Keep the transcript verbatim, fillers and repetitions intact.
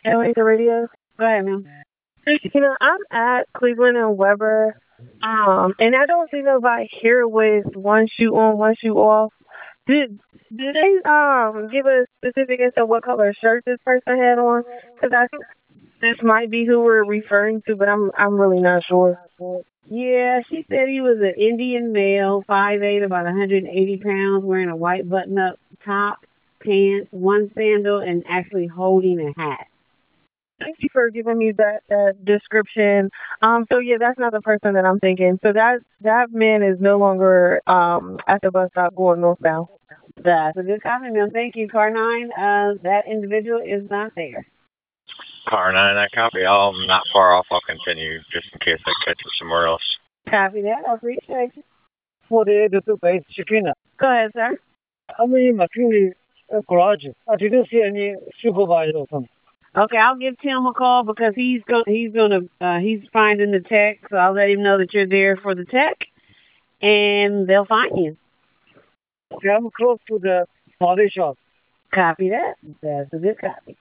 L A the radio. Go ahead, ma'am. You know, I'm at Cleveland and Weber, um, and I don't see nobody here with one shoe on, one shoe off. Did did they um give a specific answer what color shirt this person had on? Because I think this might be who we're referring to, but I'm I'm really not sure. Yeah, she said he was an Indian male, five eight, about one hundred eighty pounds, wearing a white button-up top, pants, one sandal, and actually holding a hat. Thank you for giving me that, that description. Um, so yeah, that's not the person that I'm thinking. So that that man is no longer um at the bus stop going northbound. That's a good comment, ma'am. Thank you. Car nine, uh, that individual is not there. Car nine, I copy. I'm not far off. I'll continue just in case I catch it somewhere else. Copy that. I appreciate you. forty-eight to base chicken. Go ahead, sir. How many McKinley uh, garage? I didn't see any supervisor or something. Okay, I'll give Tim a call because he's go he's gonna uh, he's finding the tech, so I'll let him know that you're there for the tech, and they'll find you. Okay, I'm close to the body shop. Copy that. That's a good copy.